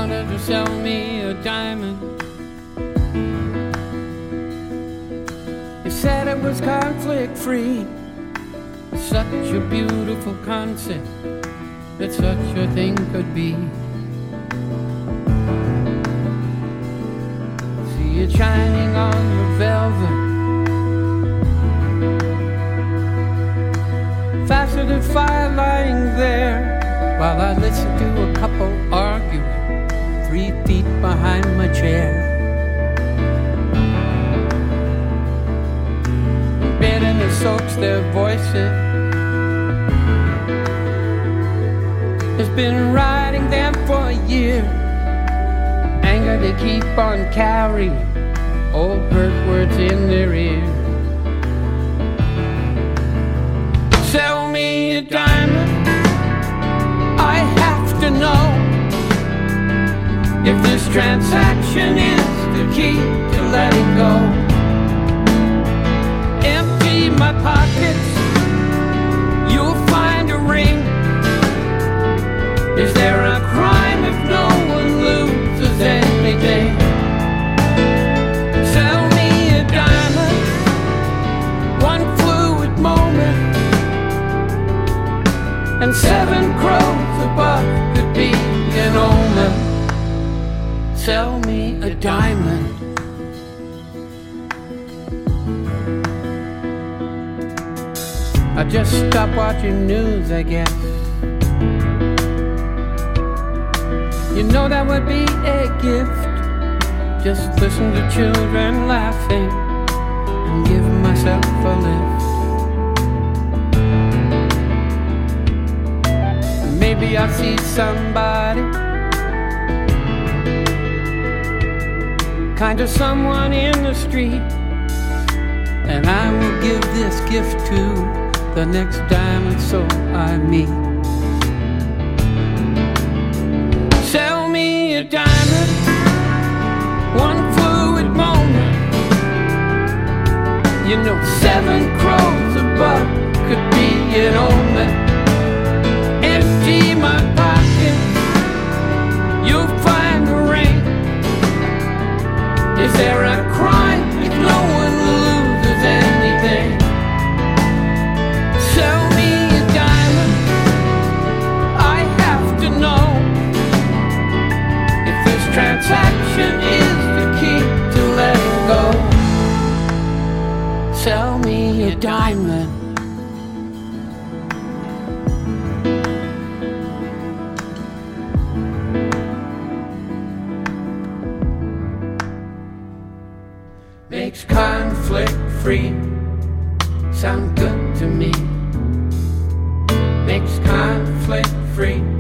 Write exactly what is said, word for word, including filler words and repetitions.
wanted to sell me a diamond. He said it was conflict-free. Such a beautiful concept that such a thing could be. See it shining on the velvet, faceted fire lying there, while I listened to a couple arguing three feet behind my chair. Bitterness soaks their voices, has been riding them for a year. Anger they keep on carrying, old hurt words in their ear. Sell me a diamond, I have to know if this transaction is the key to letting go. Empty my pockets, you'll find a ring. Is there a crime if no one loses anything? Sell me a diamond, one fluid moment, and seven crows above could be an omen. Sell me a diamond. I just stopped watching news, I guess. You know that would be a gift. Just listen to children laughing and give myself a lift. Maybe I'll see somebody, kind of someone in the street, and I will give this gift to the next diamond soul I meet. Sell me a diamond, one fluid moment. You know, seven crows above could be an omen. Empty my pocket, you'll find a ring. Is there a crime if no one loses anything? Sell me a diamond, I have to know if this transaction is the key to letting go. Sell me a diamond. Makes conflict free sound good to me. Makes conflict free